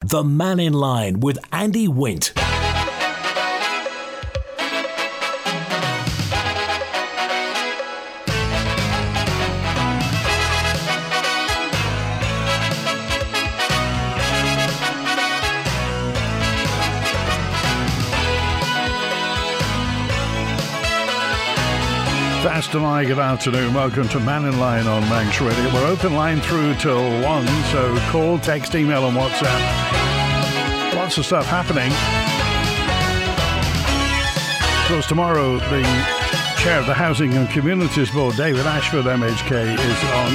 The Man in Line with Andy Wint. Fast and I, good afternoon. Welcome to Man in Line on Manx Radio. We're open line through till 1, so call, text, email and WhatsApp. Lots of stuff happening. Of course, tomorrow the chair of the Housing and Communities Board, David Ashford, MHK, is on.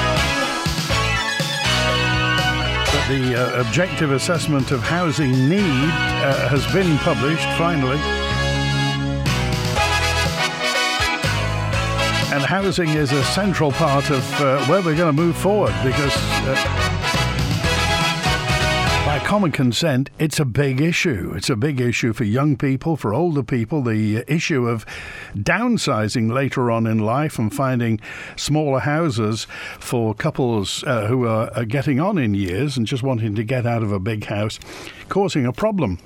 But the objective assessment of housing need has been published, finally. And housing is a central part of where we're going to move forward, because by common consent, it's a big issue. It's a big issue for young people, for older people, the issue of downsizing later on in life and finding smaller houses for couples who are getting on in years and just wanting to get out of a big house, causing a problem.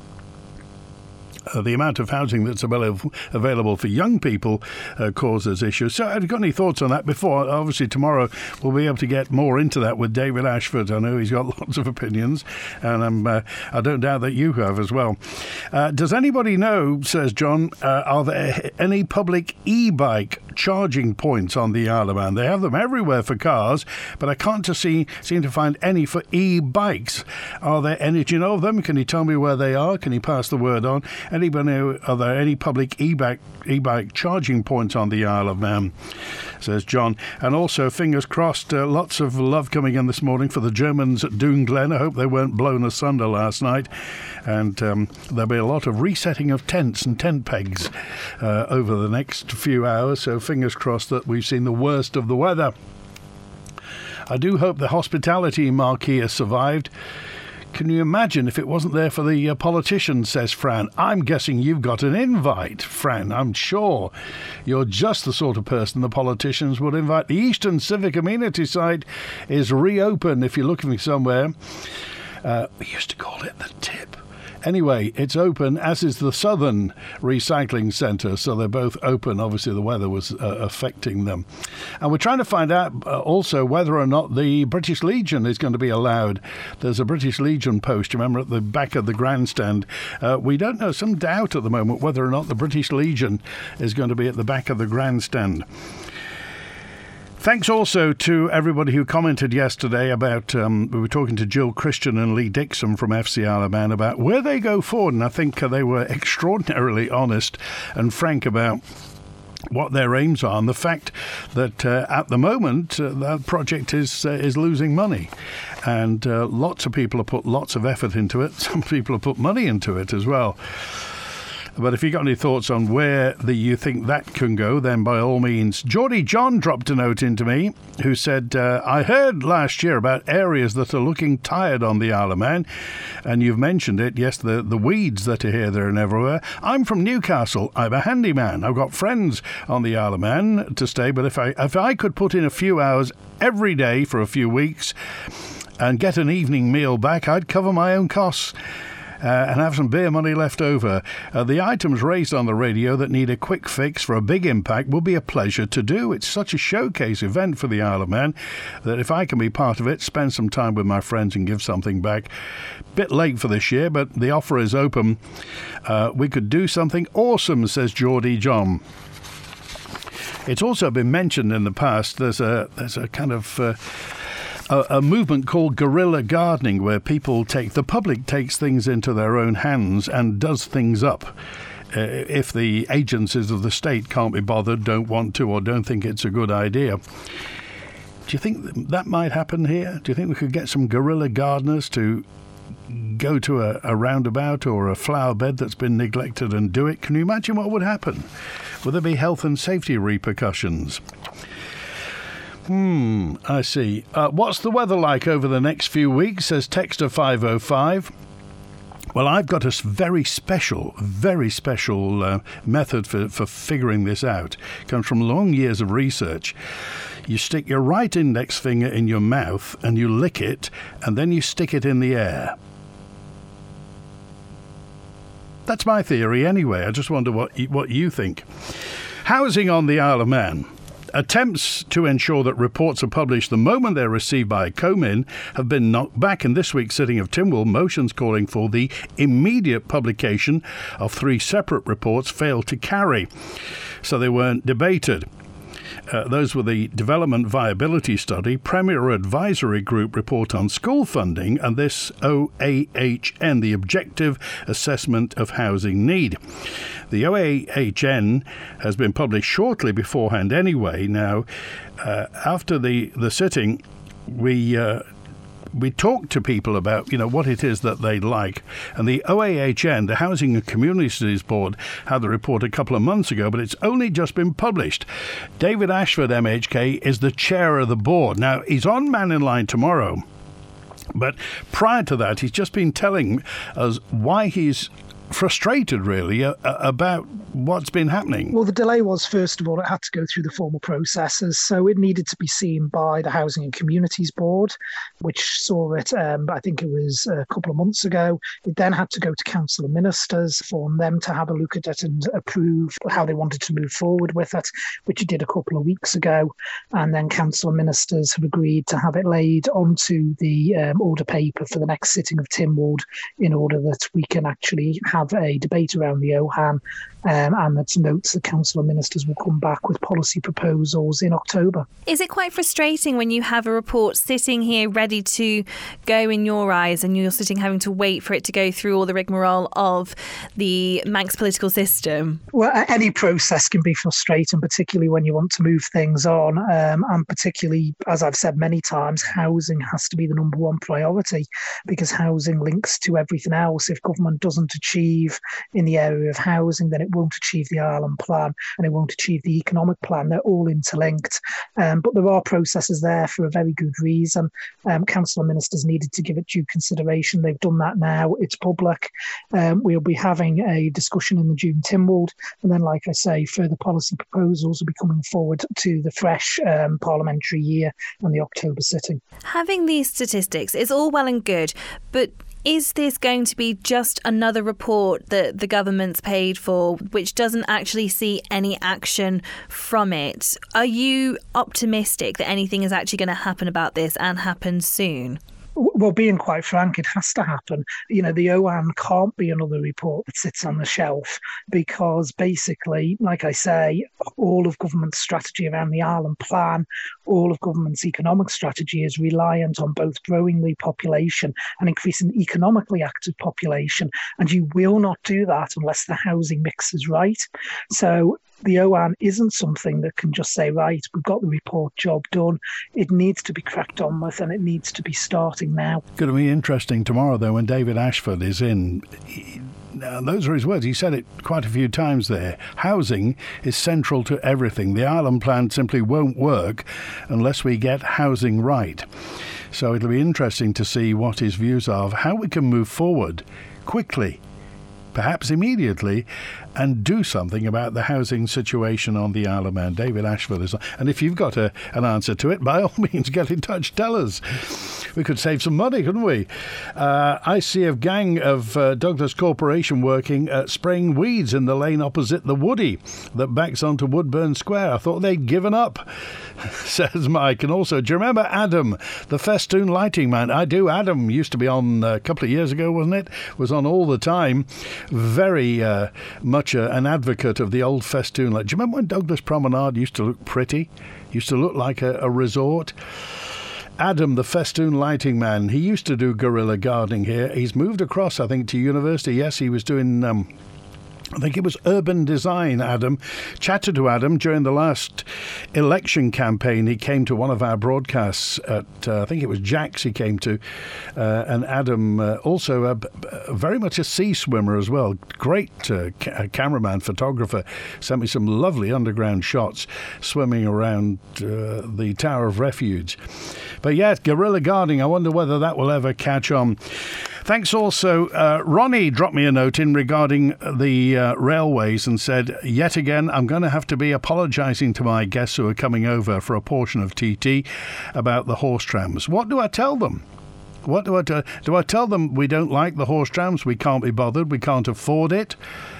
The amount of housing that's available for young people causes issues. So have you got any thoughts on that before? Obviously, tomorrow we'll be able to get more into that with David Ashford. I know he's got lots of opinions, and I don't doubt that you have as well. Does anybody know, says John, are there any public e-bike charging points on the Isle of Man? They have them everywhere for cars, but I can't seem to find any for e-bikes. Are there any? Do you know of them? Can you tell me where they are? Can you pass the word on? Anybody know, are there any public e-bike charging points on the Isle of Man? Says John. And also, fingers crossed, lots of love coming in this morning for the Germans at Doonglen. I hope they weren't blown asunder last night. And there'll be a lot of resetting of tents and tent pegs over the next few hours. So fingers crossed that we've seen the worst of the weather. I do hope the hospitality marquee has survived. Can you imagine if it wasn't there for the politicians, says Fran. I'm guessing you've got an invite, Fran. I'm sure you're just the sort of person the politicians would invite. The Eastern Civic Amenity site is reopened if you're looking for somewhere. We used to call it the Tip. Anyway, it's open, as is the Southern Recycling Centre, so they're both open. Obviously, the weather was affecting them. And we're trying to find out also whether or not the British Legion is going to be allowed. There's a British Legion post, remember, at the back of the grandstand. We don't know, some doubt at the moment whether or not the British Legion is going to be at the back of the grandstand. Thanks also to everybody who commented yesterday about, we were talking to Jill Christian and Lee Dixon from FC Isle of Man about where they go forward, and I think they were extraordinarily honest and frank about what their aims are, and the fact that at the moment that project is losing money, and lots of people have put lots of effort into it. Some people have put money into it as well. But if you've got any thoughts on where you think that can go, then by all means. Geordie John dropped a note into me who said, I heard last year about areas that are looking tired on the Isle of Man, and you've mentioned it, yes, the weeds that are here, there and everywhere. I'm from Newcastle. I'm a handyman. I've got friends on the Isle of Man to stay, but if I could put in a few hours every day for a few weeks and get an evening meal back, I'd cover my own costs. And have some beer money left over. The items raised on the radio that need a quick fix for a big impact will be a pleasure to do. It's such a showcase event for the Isle of Man that if I can be part of it, spend some time with my friends and give something back. Bit late for this year, but the offer is open. We could do something awesome, says Geordie John. It's also been mentioned in the past, there's a kind of a movement called guerrilla gardening, where the public takes things into their own hands and does things up. If the agencies of the state can't be bothered, don't want to, or don't think it's a good idea. Do you think that might happen here? Do you think we could get some guerrilla gardeners to go to a roundabout or a flower bed that's been neglected and do it? Can you imagine what would happen? Would there be health and safety repercussions? I see. What's the weather like over the next few weeks, says Texter 505. Well, I've got a very special method for figuring this out. It comes from long years of research. You stick your right index finger in your mouth and you lick it, and then you stick it in the air. That's my theory anyway. I just wonder what you think. Housing on the Isle of Man. Attempts to ensure that reports are published the moment they're received by COMIN have been knocked back in this week's sitting of Tynwald. Motions calling for the immediate publication of 3 separate reports failed to carry, so they weren't debated. Those were the Development Viability Study, Premier Advisory Group Report on School Funding, and this OAHN, the Objective Assessment of Housing Need. The OAHN has been published shortly beforehand anyway. Now, after the sitting, we talked to people about, what it is that they like. And the OAHN, the Housing and Community Studies Board, had the report a couple of months ago, but it's only just been published. David Ashford, MHK, is the chair of the board. Now, he's on Man in Line tomorrow, but prior to that, he's just been telling us why he's frustrated, really, about what's been happening. Well, the delay was, first of all, it had to go through the formal processes. So it needed to be seen by the Housing and Communities Board, which saw it, I think it was a couple of months ago. It then had to go to Council of Ministers for them to have a look at it and approve how they wanted to move forward with it, which it did a couple of weeks ago. And then Council of Ministers have agreed to have it laid onto the order paper for the next sitting of Tynwald in order that we can actually have a debate around the OHAN, and that notes the Council of Ministers will come back with policy proposals in October. Is it quite frustrating when you have a report sitting here ready to go in your eyes and you're sitting having to wait for it to go through all the rigmarole of the Manx political system? Well, any process can be frustrating, particularly when you want to move things on, and particularly, as I've said many times, housing has to be the number one priority because housing links to everything else. If government doesn't achieve in the area of housing, then it won't achieve the Island Plan and it won't achieve the economic plan. They're all interlinked. But there are processes there for a very good reason. Council of Ministers needed to give it due consideration. They've done that now. It's public. We'll be having a discussion in the June Tynwald. And then, like I say, further policy proposals will be coming forward to the fresh parliamentary year and the October sitting. Having these statistics is all well and good, but is this going to be just another report that the government's paid for, which doesn't actually see any action from it? Are you optimistic that anything is actually going to happen about this and happen soon? Well, being quite frank, it has to happen. The OHAN can't be another report that sits on the shelf because basically, like I say, all of government's strategy around the Island Plan, all of government's economic strategy is reliant on both growing the population and increasing the economically active population. And you will not do that unless the housing mix is right. So the OHAN isn't something that can just say, right, we've got the report, job done. It needs to be cracked on with and it needs to be starting now. It's going to be interesting tomorrow, though, when David Ashford is in. Those are his words. He said it quite a few times there. Housing is central to everything. The Island Plan simply won't work unless we get housing right. So it'll be interesting to see what his views are of how we can move forward quickly, perhaps immediately, and do something about the housing situation on the Isle of Man. David Ashford is on. And if you've got an answer to it, by all means, get in touch, tell us. We could save some money, couldn't we? I see a gang of Douglas Corporation working at spraying weeds in the lane opposite the Woody that backs onto Woodburn Square. I thought they'd given up, says Mike. And also, do you remember Adam, the festoon lighting man? I do. Adam used to be on a couple of years ago, wasn't it? Was on all the time. Very much an advocate of the old festoon light. Do you remember when Douglas Promenade used to look pretty? Used to look like a resort? Adam, the festoon lighting man, he used to do guerrilla gardening here. He's moved across, I think, to university. Yes, he was doing I think it was urban design, Adam. Chatted to Adam during the last election campaign. He came to one of our broadcasts at, I think it was Jack's he came to. And Adam, also very much a sea swimmer as well. Great cameraman, photographer. Sent me some lovely underground shots swimming around the Tower of Refuge. But yeah, guerrilla gardening, I wonder whether that will ever catch on. Thanks also. Ronnie dropped me a note in regarding the railways and said, yet again, I'm going to have to be apologising to my guests who are coming over for a portion of TT about the horse trams. What do I tell them? What do I do? Do I tell them we don't like the horse trams, we can't be bothered, we can't afford it?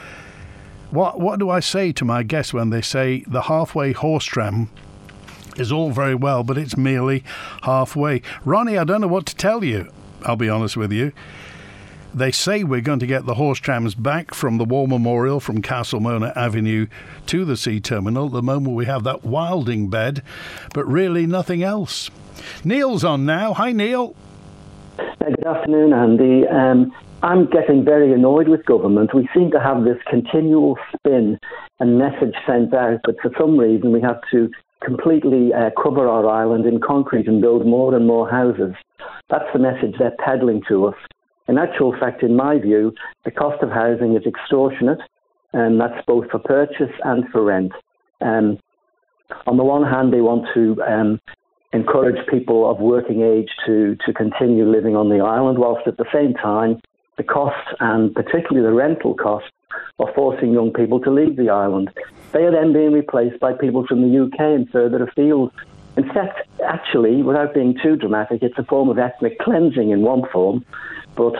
What do I say to my guests when they say the halfway horse tram is all very well, but it's merely halfway? Ronnie, I don't know what to tell you, I'll be honest with you. They say we're going to get the horse trams back from the War Memorial from Castlemona Avenue to the sea terminal. At the moment we have that wilding bed, but really nothing else. Neil's on now. Hi, Neil. Good afternoon, Andy. I'm getting very annoyed with government. We seem to have this continual spin and message sent out that for some reason we have to completely cover our island in concrete and build more and more houses. That's the message they're peddling to us. In actual fact, in my view, the cost of housing is extortionate, and that's both for purchase and for rent. On the one hand, they want to encourage people of working age to continue living on the island, whilst at the same time, the costs, and particularly the rental costs, are forcing young people to leave the island. They are then being replaced by people from the UK and further afield. In fact, actually, without being too dramatic, it's a form of ethnic cleansing in one form. But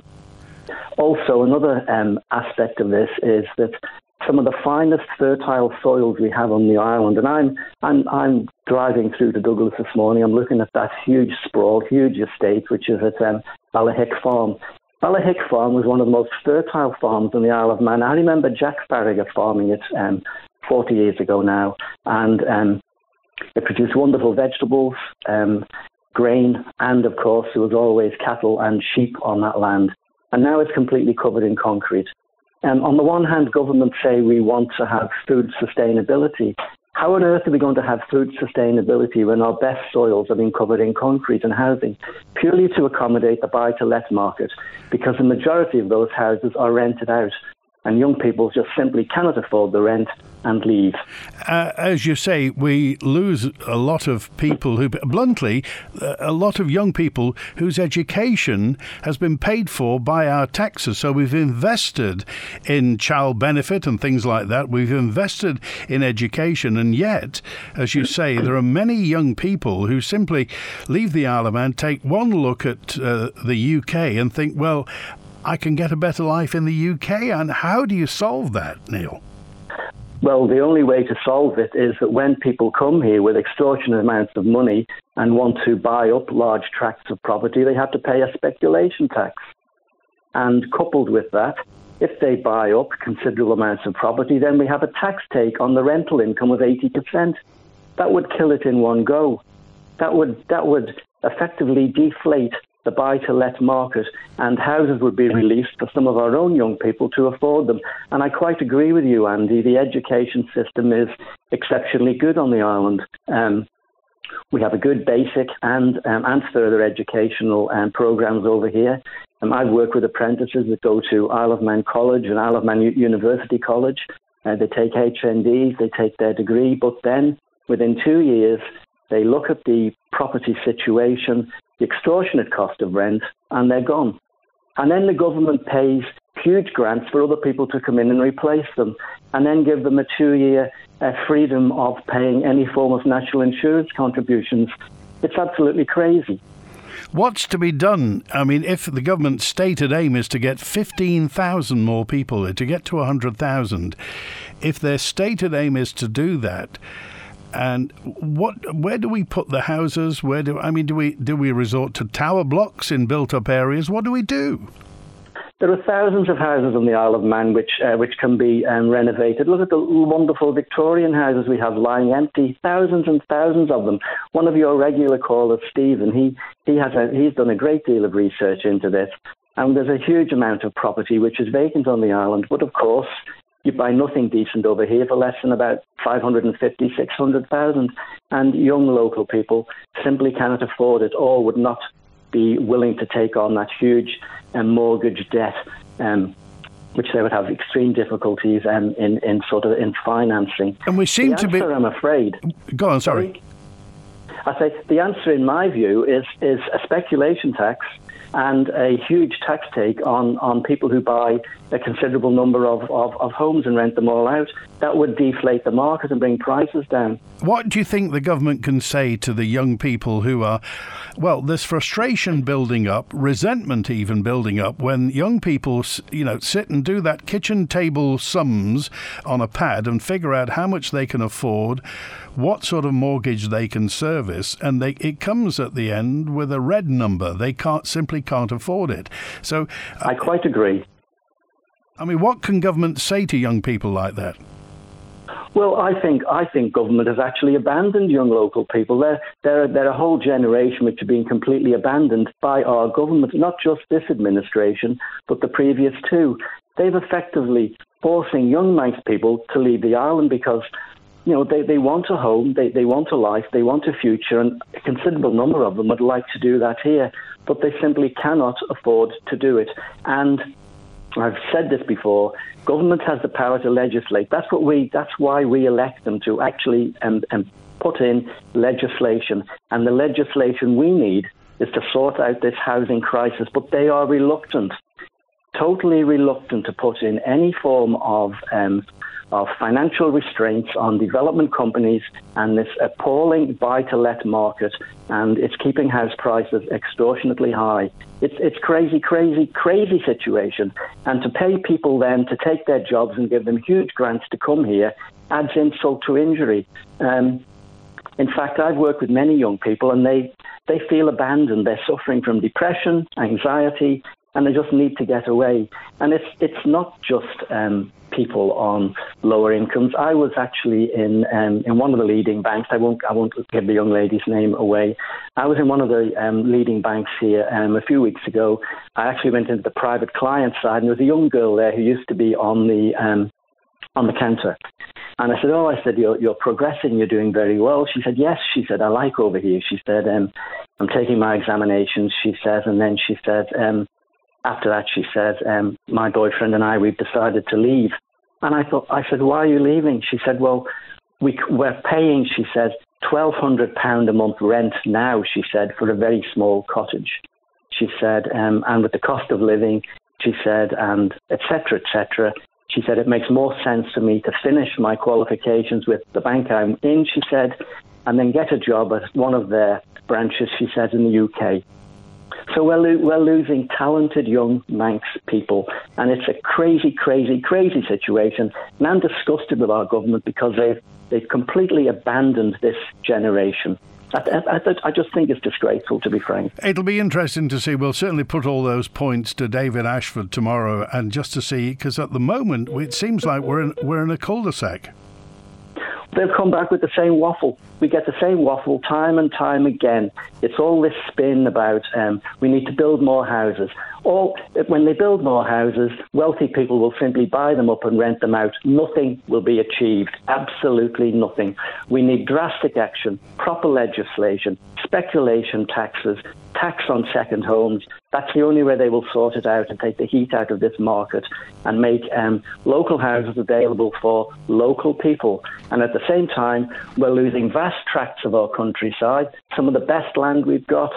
also another aspect of this is that some of the finest fertile soils we have on the island, and I'm driving through to Douglas this morning. I'm looking at that huge sprawl, huge estate, which is at Ballahick Farm. Ballahick Farm was one of the most fertile farms in the Isle of Man. I remember Jack Farragher farming it 40 years ago now, and it produced wonderful vegetables, grain, and of course there was always cattle and sheep on that land. And now it's completely covered in concrete. On the one hand, governments say we want to have food sustainability. How on earth are we going to have food sustainability when our best soils are being covered in concrete and housing, purely to accommodate the buy-to-let market? Because the majority of those houses are rented out, and young people just simply cannot afford the rent and leave. As you say, we lose a lot of people who, bluntly, a lot of young people whose education has been paid for by our taxes. So we've invested in child benefit and things like that. We've invested in education. And yet, as you say, there are many young people who simply leave the Isle of Man, take one look at the UK and think, well, I can get a better life in the UK. And how do you solve that, Neil? Well, the only way to solve it is that when people come here with extortionate amounts of money and want to buy up large tracts of property, they have to pay a speculation tax. And coupled with that, if they buy up considerable amounts of property, then we have a tax take on the rental income of 80%. That would kill it in one go. That would effectively deflate the buy-to-let market, and houses would be released for some of our own young people to afford them. And I quite agree with you, Andy. The education system is exceptionally good on the island. We have a good basic and further educational programs over here. I've worked with apprentices that go to Isle of Man College and Isle of Man University College. They take HNDs, they take their degree, but then within 2 years, they look at the property situation, the extortionate cost of rent, and they're gone. And then the government pays huge grants for other people to come in and replace them, and then give them a 2-year freedom of paying any form of national insurance contributions. It's absolutely crazy. What's to be done? I mean, if the government's stated aim is to get 15,000 more people, to get to 100,000, if their stated aim is to do that, and where do we put the houses? Do we resort to tower blocks in built-up areas? What do we do? There are thousands of houses on the Isle of Man which can be renovated. Look at the wonderful Victorian houses we have lying empty, thousands and thousands of them. One of your regular callers, Stephen, he's done a great deal of research into this, and there's a huge amount of property which is vacant on the island. But of course, you buy nothing decent over here for less than about 550, 600,000, and young local people simply cannot afford it or would not be willing to take on that huge mortgage debt, which they would have extreme difficulties in financing. And we seem to be. I'm afraid. Go on, sorry. I say the answer, in my view, is a speculation tax and a huge tax take on people who buy a considerable number of homes and rent them all out. That would deflate the market and bring prices down. What do you think the government can say to the young people who are, well, there's frustration building up, resentment even building up when young people, sit and do that kitchen table sums on a pad and figure out how much they can afford, what sort of mortgage they can service, and it comes at the end with a red number. They simply can't afford it. So I quite agree. I mean, what can government say to young people like that? Well, I think government has actually abandoned young local people. They're a whole generation which are being completely abandoned by our government, not just this administration, but the previous two. They've effectively forcing young Manx people to leave the island because, they want a home, they want a life, they want a future, and a considerable number of them would like to do that here, but they simply cannot afford to do it. And I've said this before, government has the power to legislate. That's why we elect them, to actually put in legislation. And the legislation we need is to sort out this housing crisis. But they are reluctant, totally reluctant to put in any form of financial restraints on development companies and this appalling buy-to-let market, and it's keeping house prices extortionately high. It's crazy situation. And to pay people then to take their jobs and give them huge grants to come here adds insult to injury. In fact, I've worked with many young people, and they feel abandoned. They're suffering from depression, anxiety, and they just need to get away. And it's not just people on lower incomes. I was actually in one of the leading banks. I won't give the young lady's name away. I was in one of the leading banks here a few weeks ago. I actually went into the private client side, and there was a young girl there who used to be on the counter. And I said, you're progressing, you're doing very well. She said, yes. She said, I like over here. She said, I'm taking my examinations, she says, and then she said, after that, she says, my boyfriend and I, we've decided to leave. And I said, why are you leaving? She said, well, we're paying, she says, £1,200 a month rent now, she said, for a very small cottage. She said, and with the cost of living, she said, and et cetera, she said, it makes more sense to me to finish my qualifications with the bank I'm in, she said, and then get a job at one of their branches, she says, in the UK. So we're losing talented young Manx people, and it's a crazy situation. And I'm disgusted with our government because they've completely abandoned this generation. I just think it's disgraceful, to be frank. It'll be interesting to see. We'll certainly put all those points to David Ashford tomorrow, and just to see, because at the moment it seems like we're in a cul-de-sac. They'll come back with the same waffle. We get the same waffle time and time again. It's all this spin about we need to build more houses. When they build more houses, wealthy people will simply buy them up and rent them out. Nothing will be achieved. Absolutely nothing. We need drastic action, proper legislation, speculation taxes, tax on second homes. That's the only way they will sort it out and take the heat out of this market and make local houses available for local people. And at the same time, we're losing vast tracts of our countryside, some of the best land we've got.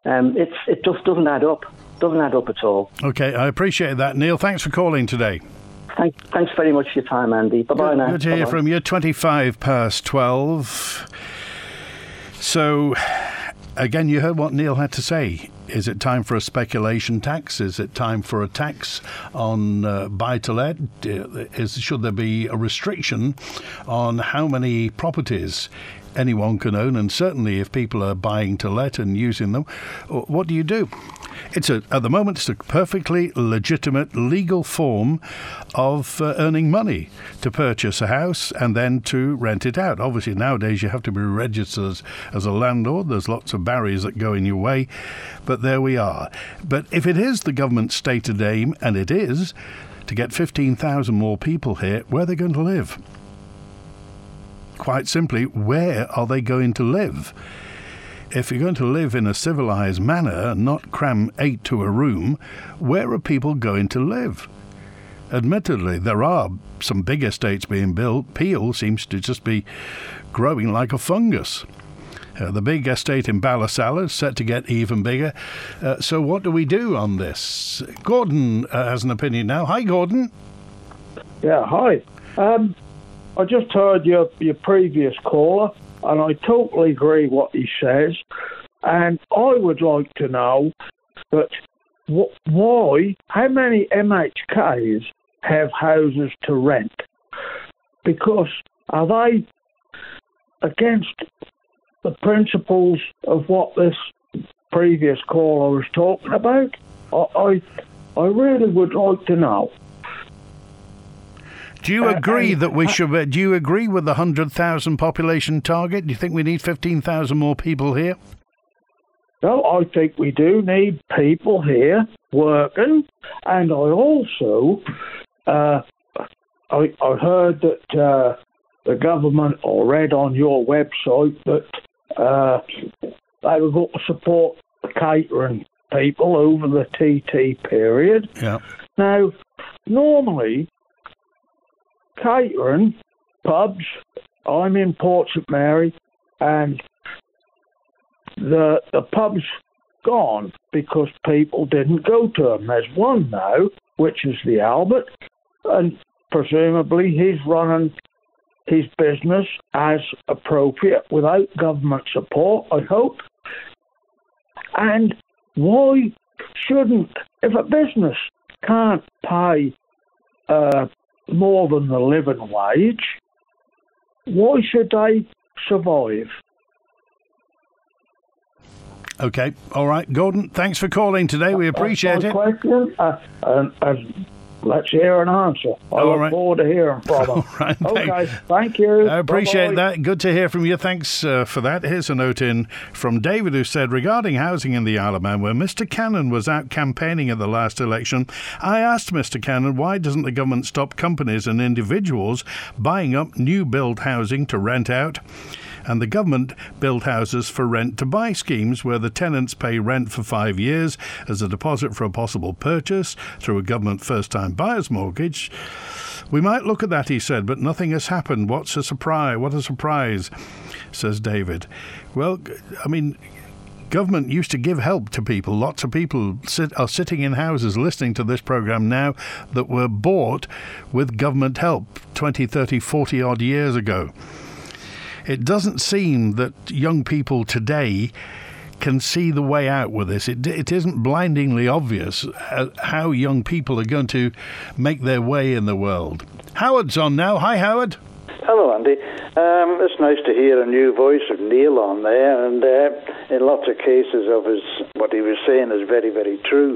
It just doesn't add up. Doesn't add up at all. OK, I appreciate that. Neil, thanks for calling today. Thanks very much for your time, Andy. Bye-bye now. Good to hear from you. 12:25. So, again, you heard what Neil had to say. Is it time for a speculation tax? Is it time for a tax on buy-to-let? Should there be a restriction on how many properties anyone can own? And certainly if people are buying to let and using them, what do you do? At the moment, it's a perfectly legitimate legal form of earning money to purchase a house and then to rent it out. Obviously, nowadays you have to be registered as a landlord. There's lots of barriers that go in your way, but there we are. But if it is the government's stated aim, and it is, to get 15,000 more people here, where are they going to live? Quite simply, where are they going to live? If you're going to live in a civilised manner, not cram 8 to a room, where are people going to live? Admittedly, there are some big estates being built. Peel seems to just be growing like a fungus. The big estate in Ballasalla is set to get even bigger. So what do we do on this? Gordon has an opinion now. Hi, Gordon. Yeah, hi. I just heard your previous caller, and I totally agree what he says. And I would like to know that why, how many MHKs have houses to rent? Because are they against the principles of what this previous caller was talking about? I really would like to know. Do you agree that we should? Do you agree with the 100,000 population target? Do you think we need 15,000 more people here? No, I think we do need people here working, and I also I heard that the government, or read on your website, that they were going to support the catering people over the TT period. Yeah. Now, normally, catering, pubs, I'm in Port St Mary, and the pub's gone because people didn't go to them. There's one now, which is the Albert, and presumably he's running his business as appropriate without government support, I hope. And why shouldn't, if a business can't pay more than the living wage, why should they survive? Okay, all right, Gordon, thanks for calling today. We appreciate it. Question, and let's hear an answer. I look forward to hearing from them. All right, okay, thank you. I appreciate Bye-bye. that. Good to hear from you. Thanks for that. Here's a note in from David, who said, regarding housing in the Isle of Man, where Mr. Cannon was out campaigning at the last election, I asked Mr. Cannon, why doesn't the government stop companies and individuals buying up new build housing to rent out? And the government build houses for rent to buy schemes where the tenants pay rent for 5 years as a deposit for a possible purchase through a government first-time buyer's mortgage. We might look at that, he said, but nothing has happened. What a surprise, says David. Well, I mean, government used to give help to people. Lots of people are sitting in houses listening to this programme now that were bought with government help 20, 30, 40 odd years ago. It doesn't seem that young people today can see the way out with this. It isn't blindingly obvious how young people are going to make their way in the world. Howard's on now. Hi, Howard. Hello, Andy. It's nice to hear a new voice of Neil on there, and in lots of cases of what he was saying is very, very true.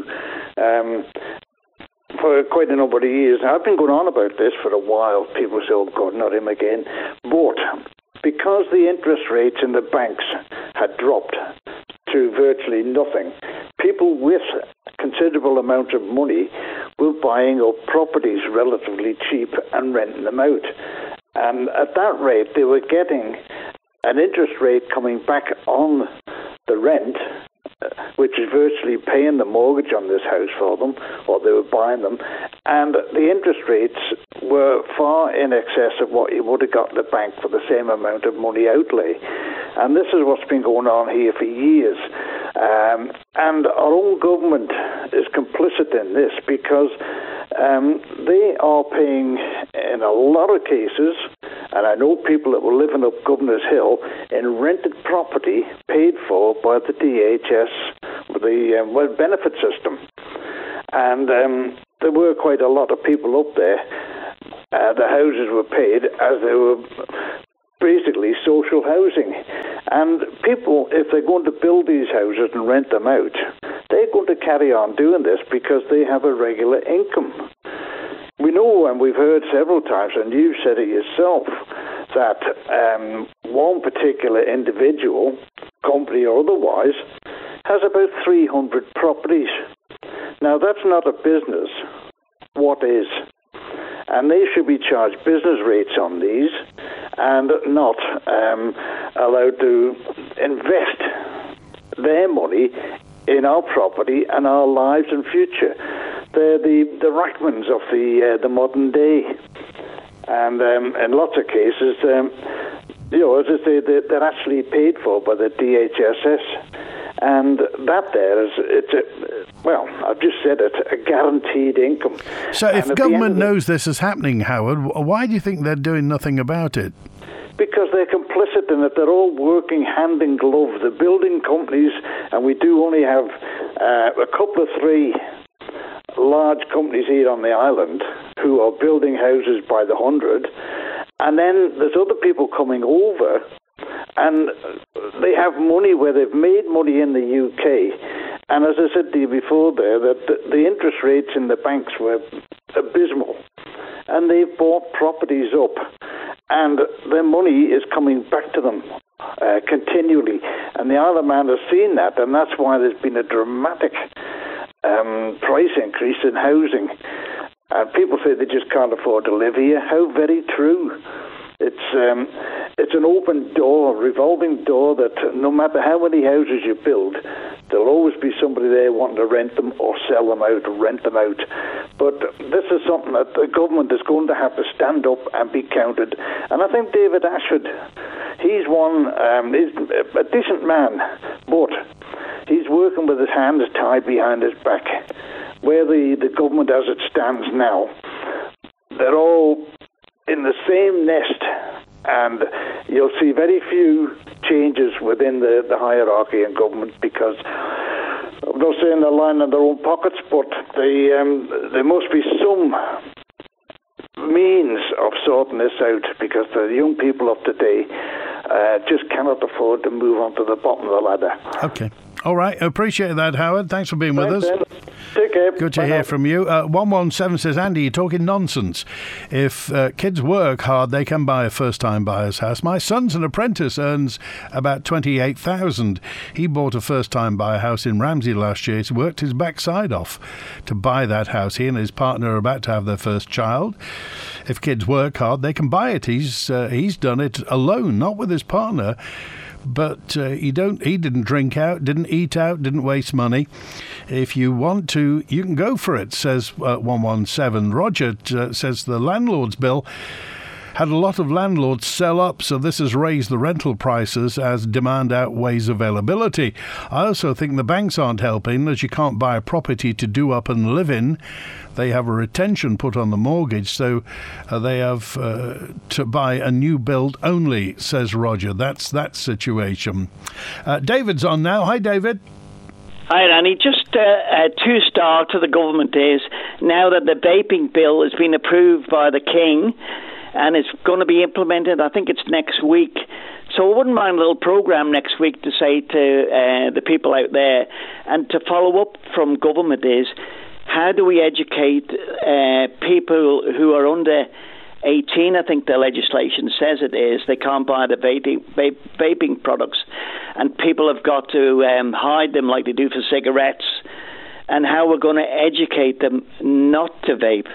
For quite a number of years, I've been going on about this for a while. People say, oh, God, not him again. But because the interest rates in the banks had dropped to virtually nothing, people with considerable amount of money were buying up properties relatively cheap and renting them out. And at that rate, they were getting an interest rate coming back on the rent, which is virtually paying the mortgage on this house for them, or they were buying them, and the interest rates were far in excess of what you would have got in the bank for the same amount of money outlay. And this is what's been going on here for years. And our own government is complicit in this because they are paying, in a lot of cases, and I know people that were living up Governor's Hill, in rented property paid for by the DHS, the benefit system. And there were quite a lot of people up there. The houses were paid as they were basically social housing. And people, if they're going to build these houses and rent them out, they're going to carry on doing this because they have a regular income. We know, and we've heard several times, and you've said it yourself, that one particular individual, company or otherwise, has about 300 properties. Now, that's not a business. What is? And they should be charged business rates on these and not allowed to invest their money in our property and our lives and future. They're the Rackmans of the modern day. And in lots of cases, As I say, they're actually paid for by the DHSS. And that there is, I've just said it, a guaranteed income. So if government knows this is happening, Howard, why do you think they're doing nothing about it? Because they're complicit in it. They're all working hand in glove. The building companies, and we do only have a couple of three large companies here on the island who are building houses by the 100. And then there's other people coming over, and they have money where they've made money in the UK. And as I said to you before there, that the interest rates in the banks were abysmal. And they've bought properties up, and their money is coming back to them continually. And the Isle of Man has seen that, and that's why there's been a dramatic price increase in housing. And people say they just can't afford to live here. How very true. It's an open door, revolving door, that no matter how many houses you build, there'll always be somebody there wanting to rent them or sell them out, rent them out. But this is something that the government is going to have to stand up and be counted. And I think David Ashford, he's one, he's a decent man, but he's working with his hands tied behind his back. Where the government as it stands now, they're all in the same nest, and you'll see very few changes within the hierarchy in government, because I'm not saying they're lying in their own pockets, but there must be some means of sorting this out, because the young people of today just cannot afford to move on to the bottom of the ladder. Okay. All right. Appreciate that, Howard. Thanks for being with us. Ben. Take care. Good to hear from you. 117 says, Andy, you're talking nonsense. If kids work hard, they can buy a first-time buyer's house. My son's an apprentice, earns about $28,000. He bought a first-time buyer house in Ramsey last year. He's worked his backside off to buy that house. He and his partner are about to have their first child. If kids work hard, they can buy it. He's done it alone, not with his partner. But he didn't drink out, didn't eat out, didn't waste money. If you want to, you can go for it, says 117. Roger says the landlord's bill had a lot of landlords sell up, so this has raised the rental prices as demand outweighs availability. I also think the banks aren't helping, as you can't buy a property to do up and live in. They have a retention put on the mortgage, so they have to buy a new build only, says Roger. That's that situation. David's on now. Hi, David. Hi, Danny. Just a two-star to the government is, now that the vaping bill has been approved by the King and it's going to be implemented, I think it's next week. So I wouldn't mind a little program next week to say to the people out there, and to follow up from government is, how do we educate people who are under 18, I think the legislation says it is, they can't buy the vaping products, and people have got to hide them like they do for cigarettes, and how we're going to educate them not to vape.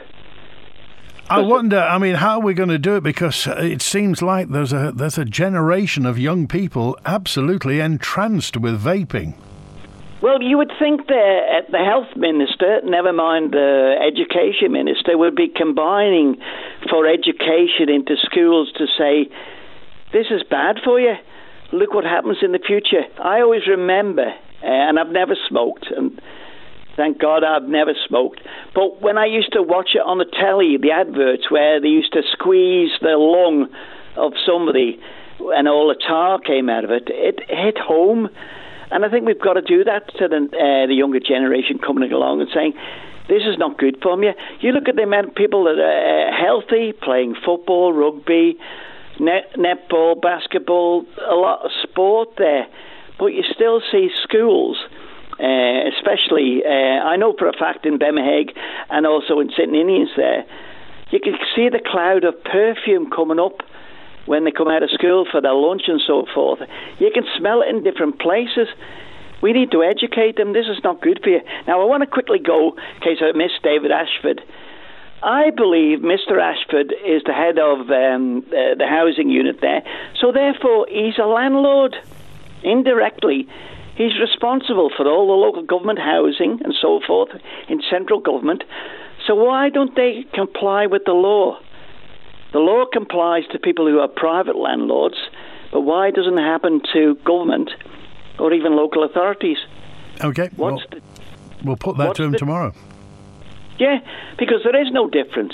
I wonder, how are we going to do it? Because it seems like there's a generation of young people absolutely entranced with vaping. Well, you would think the health minister, never mind the education minister, would be combining for education into schools to say, this is bad for you. Look what happens in the future. I always remember, and I've never smoked, and thank God I've never smoked, but when I used to watch it on the telly, the adverts where they used to squeeze the lung of somebody and all the tar came out of it, it hit home. And I think we've got to do that to the younger generation coming along and saying, this is not good for you. You look at the amount of people that are healthy, playing football, rugby, netball, basketball, a lot of sport there. But you still see schools, especially, I know for a fact in Bemaheg and also in St. Ninians there, you can see the cloud of perfume coming up when they come out of school for their lunch and so forth. You can smell it in different places. We need to educate them. This is not good for you. Now, I want to quickly go, in case I missed David Ashford. I believe Mr. Ashford is the head of the housing unit there, so therefore he's a landlord. Indirectly, he's responsible for all the local government housing and so forth in central government. So why don't they comply with the law? The law complies to people who are private landlords, But why doesn't it happen to government or even local authorities? Okay, we'll put that to him tomorrow. Yeah, because there is no difference.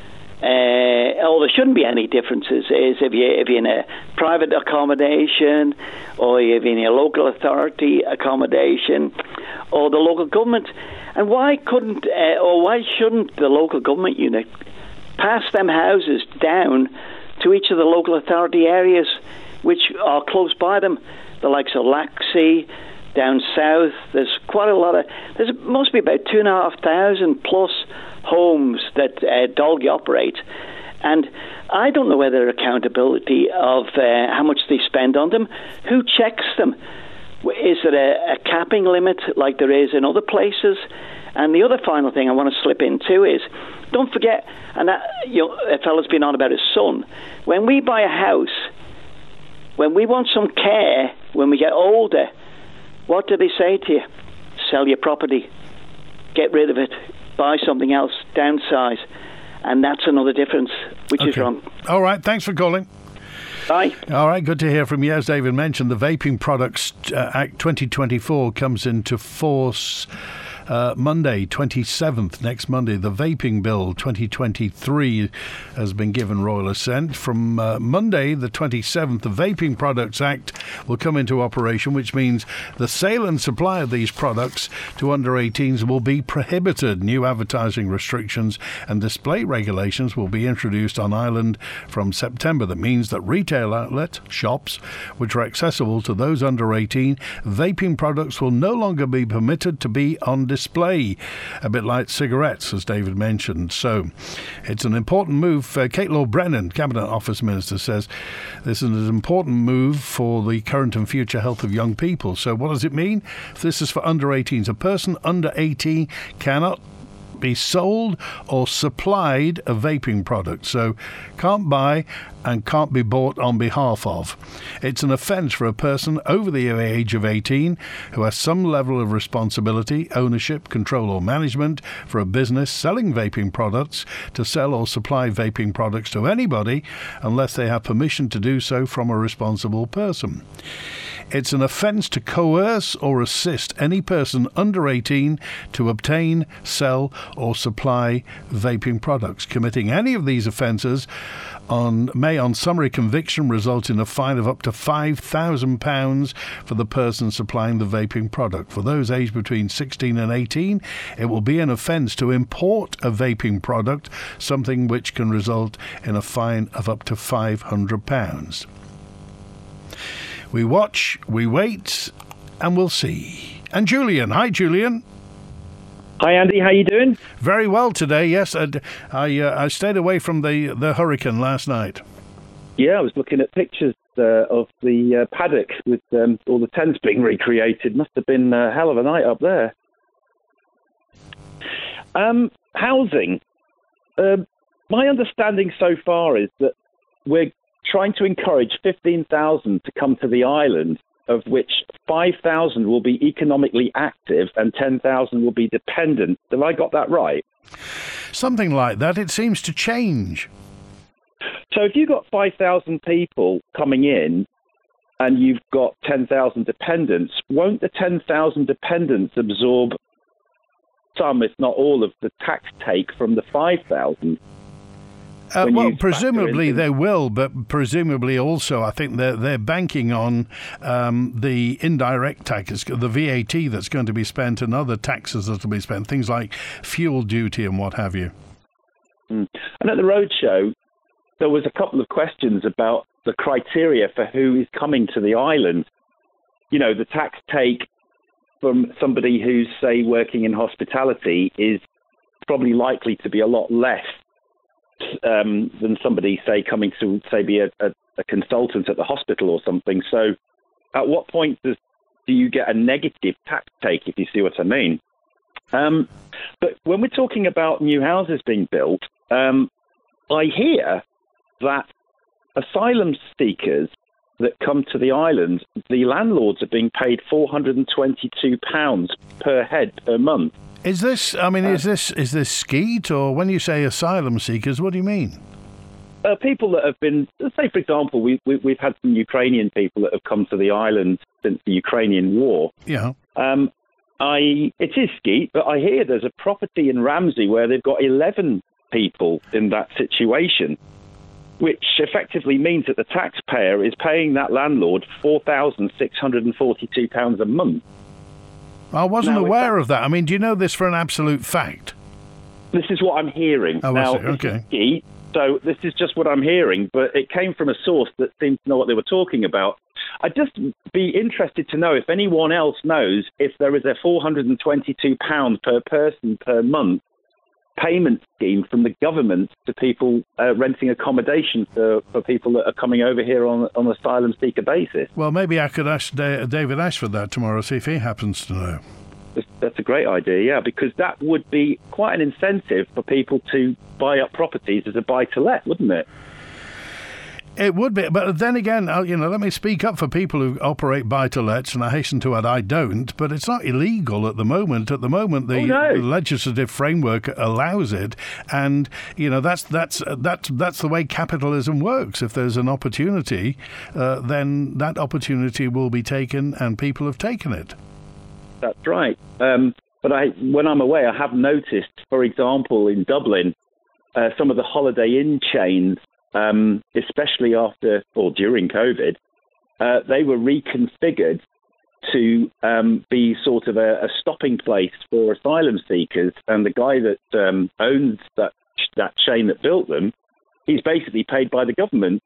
Or there shouldn't be any differences. Is if you're in a private accommodation, or if you're in a local authority accommodation, or the local government. And why shouldn't the local government unit pass them houses down to each of the local authority areas which are close by them, the likes of Laxey, down south? There's quite a lot of. There must be about 2,500 plus homes that Dalkey operate, and I don't know whether accountability of how much they spend on them. Who checks them? Is there a capping limit like there is in other places? And the other final thing I want to slip into is, don't forget, and that, a fella's been on about his son. When we buy a house, when we want some care, when we get older, what do they say to you? Sell your property, get rid of it, buy something else, downsize. And that's another difference, which is wrong. All right, thanks for calling. Bye. All right, good to hear from you. As David mentioned, the Vaping Products Act 2024 comes into force Monday, 27th, next Monday. The Vaping Bill 2023 has been given royal assent. From Monday, the 27th, the Vaping Products Act will come into operation, which means the sale and supply of these products to under-18s will be prohibited. New advertising restrictions and display regulations will be introduced on Ireland from September. That means that retail outlet shops, which are accessible to those under 18, vaping products will no longer be permitted to be on display, a bit like cigarettes, as David mentioned. So it's an important move. Kate Law-Brennan, Cabinet Office Minister, says this is an important move for the current and future health of young people. So what does it mean? This is for under 18s. A person under 18 cannot be sold or supplied a vaping product, so can't buy and can't be bought on behalf of. It's an offence for a person over the age of 18 who has some level of responsibility, ownership, control or management for a business selling vaping products to sell or supply vaping products to anybody unless they have permission to do so from a responsible person. It's an offence to coerce or assist any person under 18 to obtain, sell or supply vaping products. Committing any of these offences may on summary conviction result in a fine of up to £5,000 for the person supplying the vaping product. For those aged between 16 and 18, it will be an offence to import a vaping product, something which can result in a fine of up to £500. We watch, we wait, and we'll see. And Julian. Hi, Julian. Hi, Andy. How you doing? Very well today, yes. I stayed away from the hurricane last night. Yeah, I was looking at pictures of the paddock with all the tents being recreated. Must have been a hell of a night up there. Housing. My understanding so far is that we're trying to encourage 15,000 to come to the island, of which 5,000 will be economically active and 10,000 will be dependent. Have I got that right? Something like that. It seems to change. So if you've got 5,000 people coming in and you've got 10,000 dependents, won't the 10,000 dependents absorb some, if not all, of the tax take from the 5,000? Well, presumably they will, but presumably also I think they're banking on the indirect taxes, the VAT that's going to be spent and other taxes that will be spent, things like fuel duty and what have you. And at the roadshow, there was a couple of questions about the criteria for who is coming to the island. You know, the tax take from somebody who's, say, working in hospitality is probably likely to be a lot less than somebody, say, coming to, say, be a consultant at the hospital or something. So at what point do you get a negative tax take, if you see what I mean? But when we're talking about new houses being built, I hear that asylum seekers that come to the island, the landlords are being paid £422 per head per month. Is this, is this skeet, or when you say asylum seekers, what do you mean? people that have been, say, for example, we've had some Ukrainian people that have come to the island since the Ukrainian war. Yeah. It is Skeet, but I hear there's a property in Ramsey where they've got 11 people in that situation, which effectively means that the taxpayer is paying that landlord £4,642 a month. I wasn't aware of that. I mean, do you know this for an absolute fact? This is what I'm hearing. Oh, now, okay. Skeet, so this is just what I'm hearing, but it came from a source that seemed to know what they were talking about. I'd just be interested to know if anyone else knows if there is a £422 per person per month payment scheme from the government to people renting accommodation for people that are coming over here on an asylum seeker basis. Well, maybe I could ask David Ashford that tomorrow, see if he happens to know. That's a great idea, yeah, because that would be quite an incentive for people to buy up properties as a buy-to-let, wouldn't it? It would be, but then again, let me speak up for people who operate buy-to-lets, and I hasten to add I don't, but it's not illegal at the moment. At the moment, the legislative framework allows it, and that's the way capitalism works. If there's an opportunity, then that opportunity will be taken, and people have taken it. That's right. But when I'm away, I have noticed, for example, in Dublin, some of the Holiday Inn chains, especially after or during COVID, they were reconfigured to be sort of a stopping place for asylum seekers. And the guy that owns that chain that built them, he's basically paid by the government,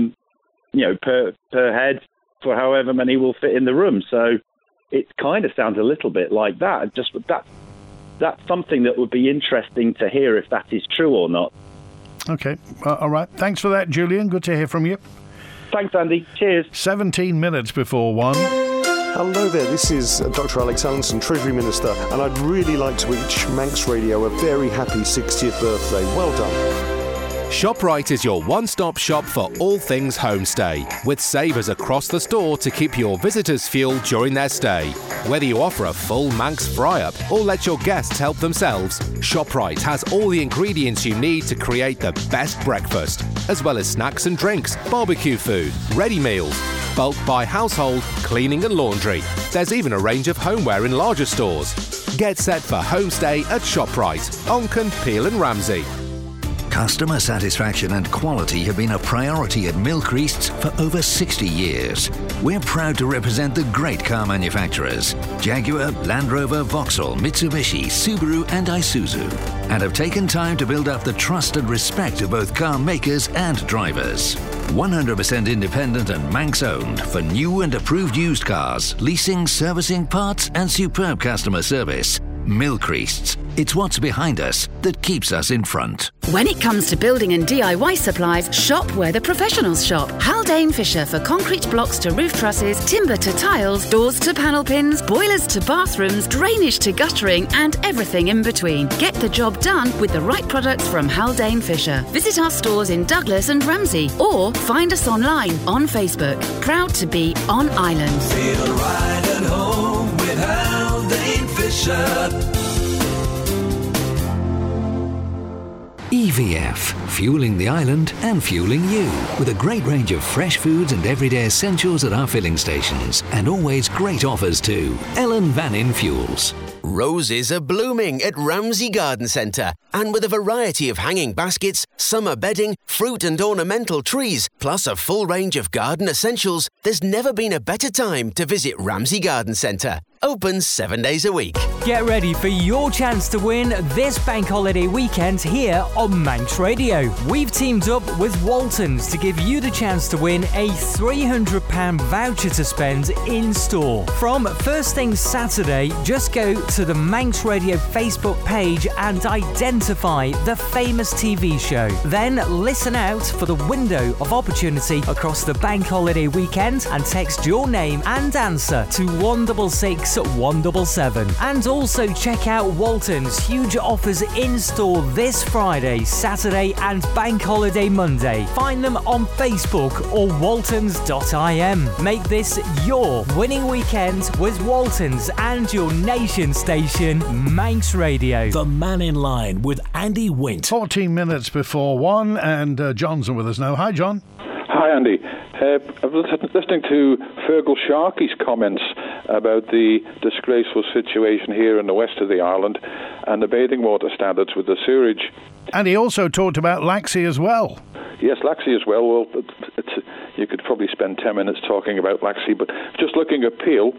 per head for however many will fit in the room. So it kind of sounds a little bit like that. Just that's something that would be interesting to hear if that is true or not. Okay. All right. Thanks for that, Julian. Good to hear from you. Thanks, Andy. Cheers. 17 minutes before 1. Hello there, this is Dr. Alex Allinson, Treasury Minister, and I'd really like to wish Manx Radio a very happy 60th birthday. Well done. ShopRite is your one-stop shop for all things homestay, with savers across the store to keep your visitors fueled during their stay. Whether you offer a full Manx fry-up or let your guests help themselves, ShopRite has all the ingredients you need to create the best breakfast, as well as snacks and drinks, barbecue food, ready meals, bulk buy household, cleaning and laundry. There's even a range of homeware in larger stores. Get set for homestay at ShopRite, Onken, Peel and Ramsey. Customer satisfaction and quality have been a priority at Milcreasts for over 60 years. We're proud to represent the great car manufacturers, Jaguar, Land Rover, Vauxhall, Mitsubishi, Subaru and Isuzu, and have taken time to build up the trust and respect of both car makers and drivers. 100% independent and Manx owned for new and approved used cars, leasing, servicing, parts and superb customer service. Milcreasts. It's what's behind us that keeps us in front. When it comes to building and DIY supplies, shop where the professionals shop. Haldane Fisher for concrete blocks to roof trusses, timber to tiles, doors to panel pins, boilers to bathrooms, drainage to guttering and everything in between. Get the job done with the right products from Haldane Fisher. Visit our stores in Douglas and Ramsey or find us online on Facebook. Proud to be on Island. Feel right at home with Haldane Fisher. EVF, fueling the island and fueling you. With a great range of fresh foods and everyday essentials at our filling stations. And always great offers too. Ellen Vannin Fuels. Roses are blooming at Ramsey Garden Centre, and with a variety of hanging baskets, summer bedding, fruit and ornamental trees, plus a full range of garden essentials, there's never been a better time to visit Ramsey Garden Centre. Open 7 days a week. Get ready for your chance to win this bank holiday weekend here on Manx Radio. We've teamed up with Waltons to give you the chance to win a £300 voucher to spend in store. From first thing Saturday, just go to the Manx Radio Facebook page and identify the famous TV show. Then listen out for the window of opportunity across the bank holiday weekend and text your name and answer to 166 177. And also check out Walton's huge offers in store this Friday, Saturday and Bank Holiday Monday. Find them on Facebook or waltons.im. Make this your winning weekend with Waltons and your nation station, Manx Radio. The Man in Line with Andy Wint. 14 minutes before 1, and John's with us now. Hi, John. Hi, Andy. I was listening to Fergal Sharkey's comments about the disgraceful situation here in the west of the island and the bathing water standards with the sewerage. And he also talked about Laxey as well. Yes, Laxey as well. Well, you could probably spend 10 minutes talking about Laxey, but just looking at Peel,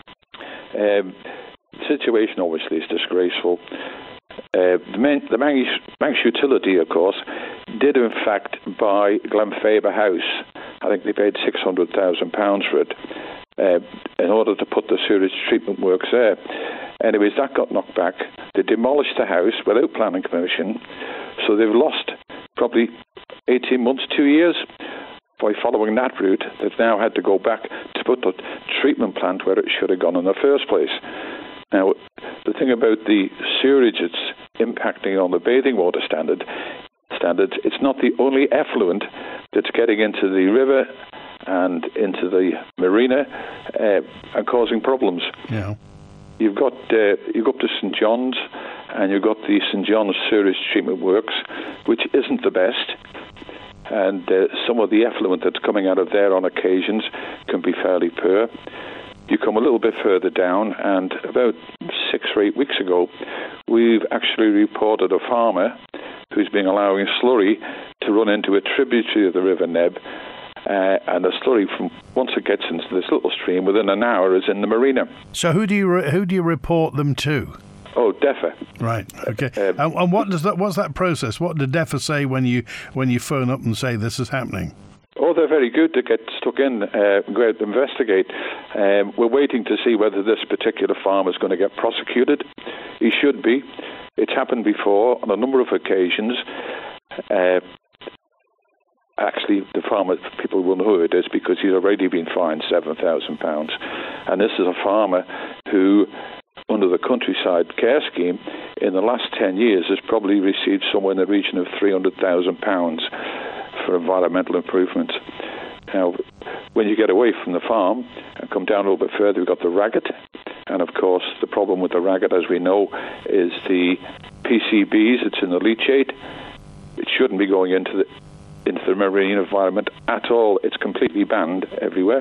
the situation obviously is disgraceful. The Manx Utility, of course, did in fact buy Glenfaber House. I think they paid £600,000 for it in order to put the sewage treatment works there. Anyways, that got knocked back. They demolished the house without planning permission, so they've lost probably 18 months, 2 years. By following that route, they've now had to go back to put the treatment plant where it should have gone in the first place. Now, the thing about the sewerage that's impacting on the bathing water standards, it's not the only effluent that's getting into the river and into the marina and causing problems. Yeah. You go up to St John's, and you've got the St John's Sewage Treatment Works, which isn't the best. And some of the effluent that's coming out of there on occasions can be fairly poor. You come a little bit further down, and about 6 or 8 weeks ago, we've actually reported a farmer who's been allowing slurry to run into a tributary of the River Neb, and the slurry, from once it gets into this little stream, within an hour is in the marina. So who do you report them to? Oh, DEFRA. Right. Okay. And what's that process? What did DEFRA say when you phone up and say this is happening? Oh, they're very good to get stuck in, go out and investigate. We're waiting to see whether this particular farmer is going to get prosecuted. He should be. It's happened before on a number of occasions. Actually, the farmer, people will know who it is because he's already been fined £7,000. And this is a farmer who, under the Countryside Care Scheme, in the last 10 years has probably received somewhere in the region of £300,000 for environmental improvements. Now, when you get away from the farm and come down a little bit further, we've got the Ragget. And, of course, the problem with the Ragget, as we know, is the PCBs. It's in the leachate. It shouldn't be going into the marine environment at all. It's completely banned everywhere.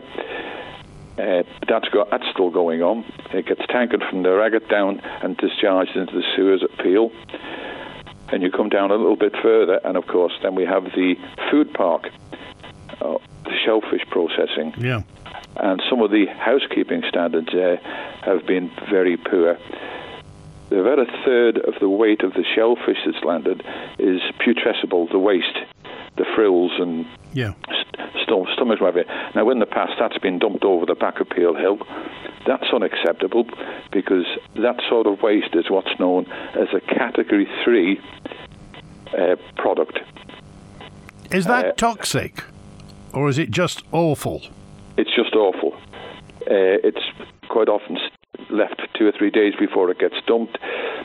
That's still going on. It gets tankered from the Ragget down and discharged into the sewers at Peel. And you come down a little bit further, and of course, then we have the food park, the shellfish processing. Yeah. And some of the housekeeping standards have been very poor. About a third of the weight of the shellfish that's landed is putrescible, the waste, the frills and stomachs, whatever. Now, in the past, that's been dumped over the back of Peel Hill. That's unacceptable because that sort of waste is what's known as a Category 3 product. Is that toxic, or is it just awful? It's just awful. It's quite often left 2 or 3 days before it gets dumped.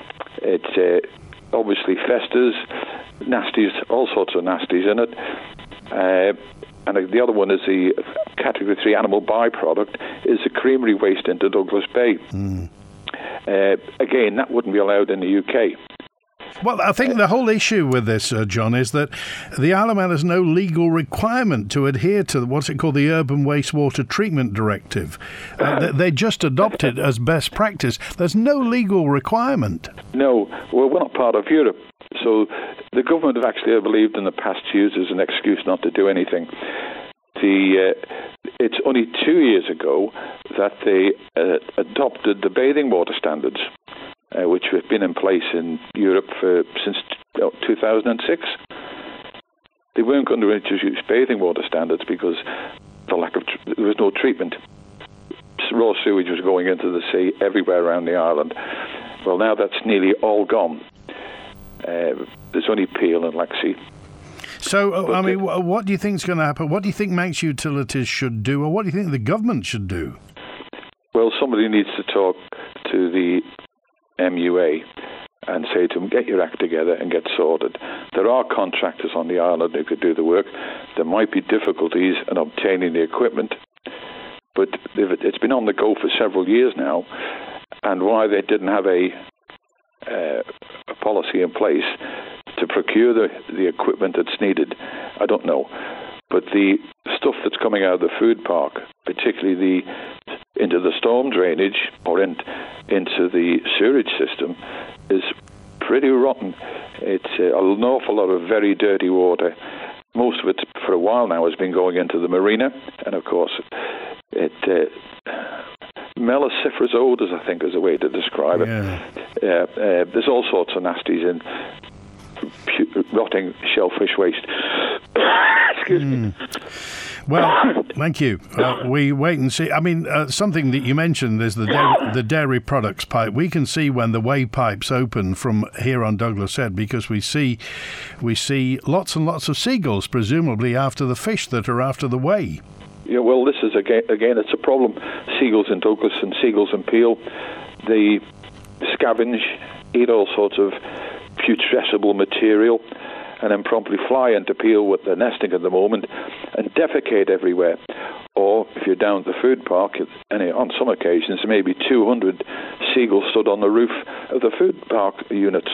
It obviously festers, nasties, all sorts of nasties in it. And the other one is the Category 3 animal byproduct, is the creamery waste into Douglas Bay. Again, that wouldn't be allowed in the UK. Well, I think the whole issue with this, John, is that the Isle of Man has no legal requirement to adhere to what's it called, the Urban Wastewater Treatment Directive. They just adopt it as best practice. There's no legal requirement. No, well, we're not part of Europe. So the government have actually, I believed, in the past used as an excuse not to do anything. It's only 2 years ago that they adopted the bathing water standards, which have been in place in Europe since 2006. They weren't going to introduce bathing water standards because there was no treatment. Raw sewage was going into the sea everywhere around the island. Well, now that's nearly all gone. There's only Peel and Laxey. So, what do you think is going to happen? What do you think Manx Utilities should do, or what do you think the government should do? Well, somebody needs to talk to the MUA and say to them, get your act together and get sorted. There are contractors on the island who could do the work. There might be difficulties in obtaining the equipment, but it's been on the go for several years now, and why they didn't have a policy in place to procure the equipment that's needed, I don't know. But the stuff that's coming out of the food park, particularly into the storm drainage or into the sewerage system, is pretty rotten. It's an awful lot of very dirty water. Most of it, for a while now, has been going into the marina, and of course, meliciferous odours, I think, is a way to describe it. There's all sorts of nasties in rotting shellfish waste. Excuse me. Well, thank you. We wait and see. I mean, something that you mentioned is the dairy products pipe. We can see when the whey pipes open from here on Douglas Head, because we see lots and lots of seagulls, presumably after the fish that are after the whey. Yeah, well, this is again it's a problem. Seagulls in Douglas and seagulls in Peel, they scavenge, eat all sorts of putrescible material, and then promptly fly into Peel with their nesting at the moment and defecate everywhere. Or if you're down at the food park, on some occasions, maybe 200 seagulls stood on the roof of the food park units.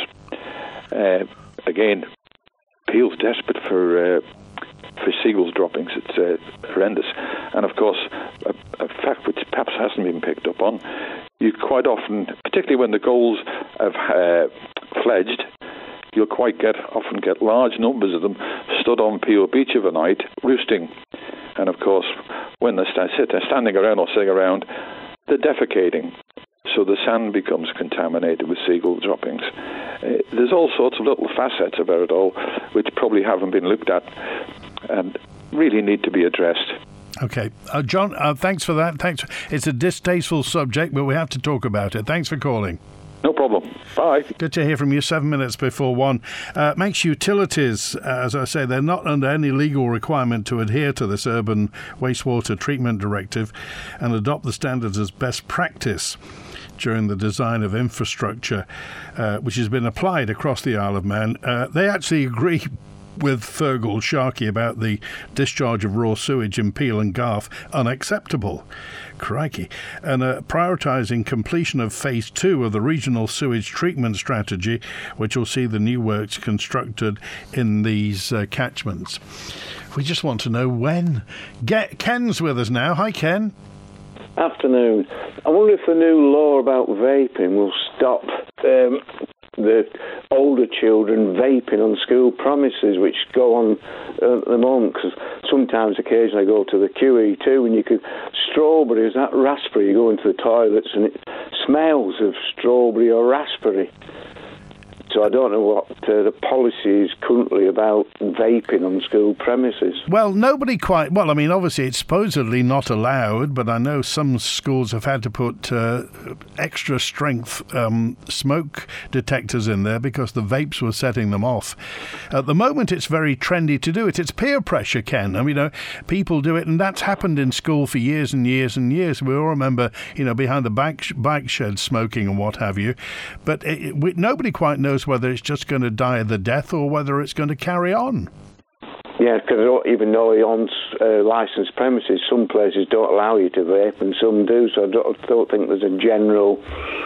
Again, Peel's desperate for seagulls droppings. It's horrendous. And of course, a fact which perhaps hasn't been picked up on, you quite often, particularly when the gulls have fledged, you'll often get large numbers of them stood on Peel Beach of a night, roosting. And of course, when they're standing around or sitting around, they're defecating. So the sand becomes contaminated with seagull droppings. There's all sorts of little facets about it all, which probably haven't been looked at and really need to be addressed. Okay. John, thanks for that. Thanks. It's a distasteful subject, but we have to talk about it. Thanks for calling. No problem. Bye. Good to hear from you. 7 minutes before 1. Manx Utilities, as I say, they're not under any legal requirement to adhere to this Urban Wastewater Treatment Directive and adopt the standards as best practice during the design of infrastructure, which has been applied across the Isle of Man. They actually agree with Fergal Sharkey about the discharge of raw sewage in Peel and Garth unacceptable. Crikey. And prioritising completion of Phase 2 of the Regional Sewage Treatment Strategy, which will see the new works constructed in these catchments. We just want to know when. Ken's with us now. Hi, Ken. Afternoon. I wonder if the new law about vaping will stop the older children vaping on school premises, which go on at the moment, because sometimes occasionally I go to the QE2 and you could strawberry, is that raspberry, you go into the toilets and it smells of strawberry or raspberry. So I don't know what the policy is currently about vaping on school premises. Well, nobody quite... Well, I mean, obviously it's supposedly not allowed, but I know some schools have had to put extra strength smoke detectors in there because the vapes were setting them off. At the moment, it's very trendy to do it. It's peer pressure, Ken. I mean, people do it, and that's happened in school for years and years and years. We all remember, behind the bike shed smoking and what have you. But nobody quite knows whether it's just going to die the death or whether it's going to carry on. Yeah, because even though on licensed premises, some places don't allow you to vape and some do, so I don't think there's a general,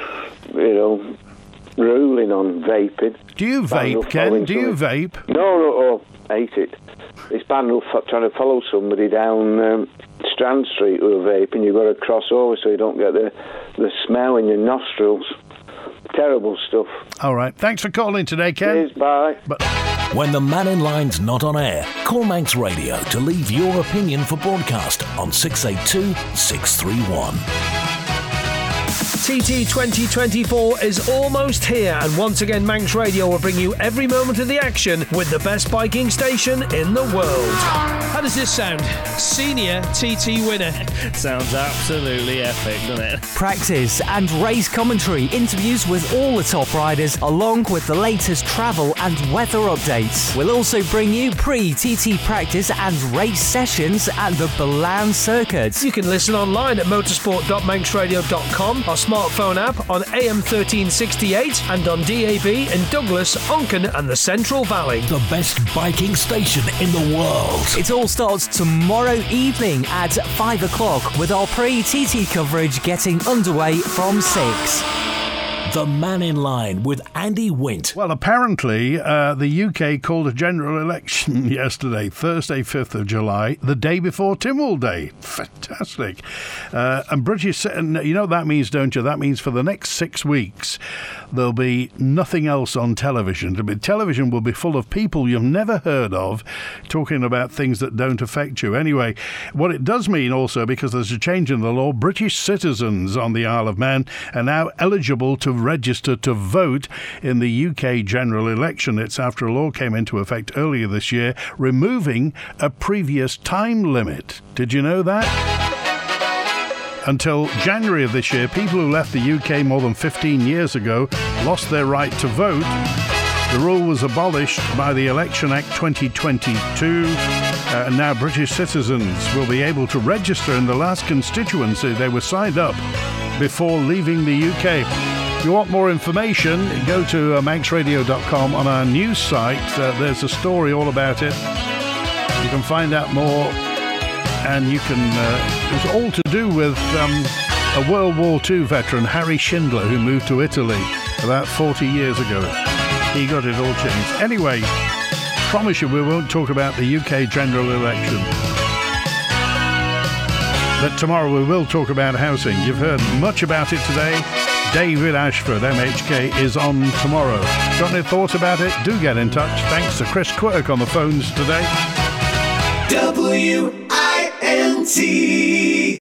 ruling on vaping. Do you vape, Ken? Do you vape? No, I hate it. It's bad enough trying to follow somebody down Strand Street with a vape, and you've got to cross over so you don't get the smell in your nostrils. Terrible stuff. All right. Thanks for calling today, Ken. Cheers, bye. When the Man in Line's not on air, call Manx Radio to leave your opinion for broadcast on 682 631. TT 2024 is almost here, and once again Manx Radio will bring you every moment of the action with the best biking station in the world. How does this sound? Senior TT winner. Sounds absolutely epic, doesn't it? Practice and race commentary, interviews with all the top riders, along with the latest travel and weather updates. We'll also bring you pre-TT practice and race sessions at the Balan Circuit. You can listen online at motorsport.manxradio.com, our smartphone app on AM 1368 and on DAB in Douglas, Onken and the Central Valley. The best biking station in the world. It all starts tomorrow evening at 5 o'clock with our pre-TT coverage getting underway from 6. The Man in Line with Andy Wint. Well, apparently, the UK called a general election yesterday, Thursday, 5th of July, the day before Tynwald Day. Fantastic. And British, you know what that means, don't you? That means for the next 6 weeks, there'll be nothing else on television. Television will be full of people you've never heard of talking about things that don't affect you. Anyway, what it does mean also, because there's a change in the law, British citizens on the Isle of Man are now eligible to register to vote in the UK general election. It's after a law came into effect earlier this year, removing a previous time limit. Did you know that? Until January of this year, people who left the UK more than 15 years ago lost their right to vote. The rule was abolished by the Election Act 2022, and now British citizens will be able to register in the last constituency they were signed up before leaving the UK. If you want more information, go to manxradio.com on our news site. There's a story all about it. You can find out more, and you can. It's all to do with a World War II veteran, Harry Schindler, who moved to Italy about 40 years ago. He got it all changed. Anyway, promise you we won't talk about the UK general election. But tomorrow we will talk about housing. You've heard much about it today. David Ashford, MHK, is on tomorrow. Got any thoughts about it? Do get in touch. Thanks to Chris Quirk on the phones today. WINT